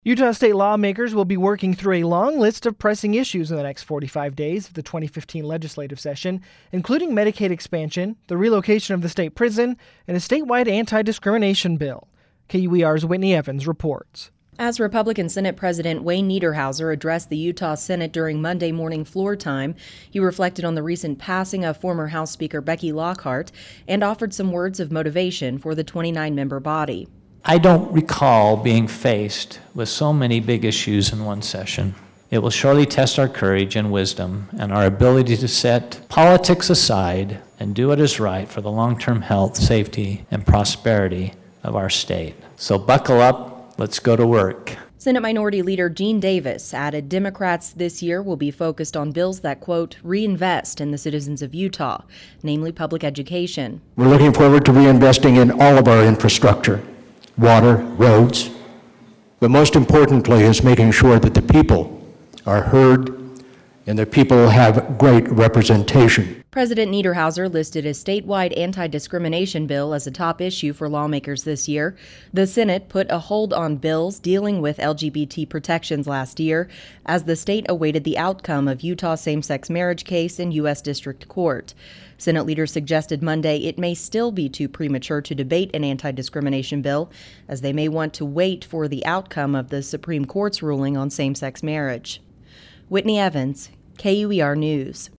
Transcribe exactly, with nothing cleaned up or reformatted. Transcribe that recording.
Utah state lawmakers will be working through a long list of pressing issues in the next forty-five days of the twenty fifteen legislative session, including Medicaid expansion, the relocation of the state prison, and a statewide anti-discrimination bill. K U E R's Whitney Evans reports. As Republican Senate President Wayne Niederhauser addressed the Utah Senate during Monday morning floor time, he reflected on the recent passing of former House Speaker Becky Lockhart and offered some words of motivation for the twenty-nine member body. I don't recall being faced with so many big issues in one session. It will surely test our courage and wisdom and our ability to set politics aside and do what is right for the long-term health, safety, and prosperity of our state. So buckle up, let's go to work. Senate Minority Leader Gene Davis added Democrats this year will be focused on bills that, quote, reinvest in the citizens of Utah, namely public education. We're looking forward to reinvesting in all of our infrastructure. Water, roads, but most importantly is making sure that the people are heard and that people have great representation. President Niederhauser listed a statewide anti-discrimination bill as a top issue for lawmakers this year. The Senate put a hold on bills dealing with L G B T protections last year as the state awaited the outcome of Utah's same-sex marriage case in U S District Court. Senate leaders suggested Monday it may still be too premature to debate an anti-discrimination bill, as they may want to wait for the outcome of the Supreme Court's ruling on same-sex marriage. Whitney Evans, K U E R News.